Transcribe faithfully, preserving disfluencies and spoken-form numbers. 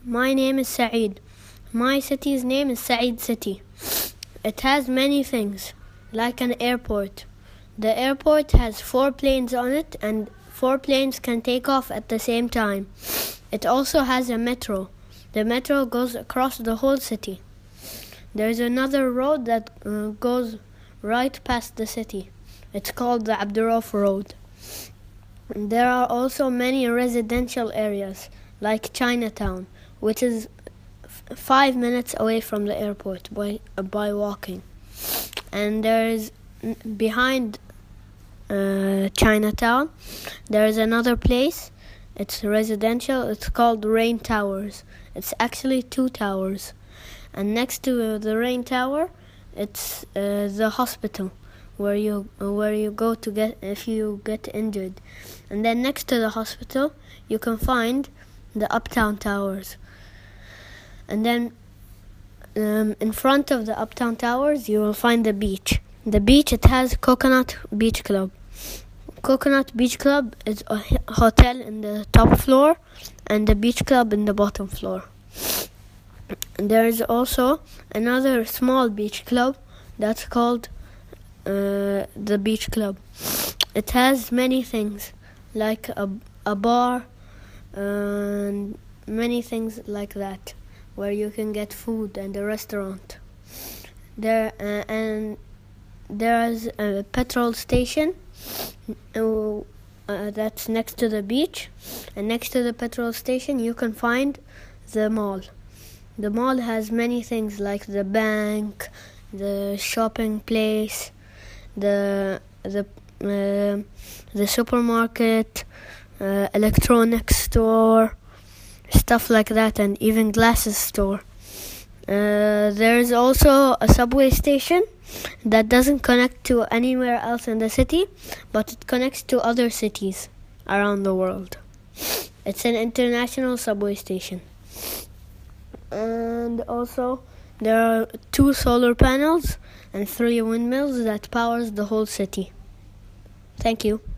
My name is Saeed. My city's name is Saeed City. It has many things, like an airport. The airport has four planes on it, and four planes can take off at the same time. It also has a metro. The metro goes across the whole city. There's another road that uh, goes right past the city. It's called the Abdurrauf Road. There are also many residential areas, like Chinatown, which is f- five minutes away from the airport by, uh, by walking. And there is, n- behind uh, Chinatown, there is another place. It's residential. It's called Rain Towers. It's actually two towers. And next to uh, the Rain Tower, it's uh, the hospital where you uh, where you go to get if you get injured. And then next to the hospital, you can find the Uptown Towers. And then um, in front of the Uptown Towers, you will find the beach. The beach, it has Coconut Beach Club. Coconut Beach Club is a h- hotel in the top floor and the beach club in the bottom floor. There is also another small beach club that's called uh, the beach club. It has many things, like a, a bar and many things like that, where you can get food, and a restaurant. There uh, and there is a petrol station uh, uh, that's next to the beach, and next to the petrol station you can find the mall. The mall has many things like the bank, the shopping place, the the uh, the supermarket, uh, electronics store, stuff like that, and even glasses store. Uh, there is also a subway station that doesn't connect to anywhere else in the city, but it connects to other cities around the world. It's an international subway station. And also, there are two solar panels and three windmills that powers the whole city. Thank you.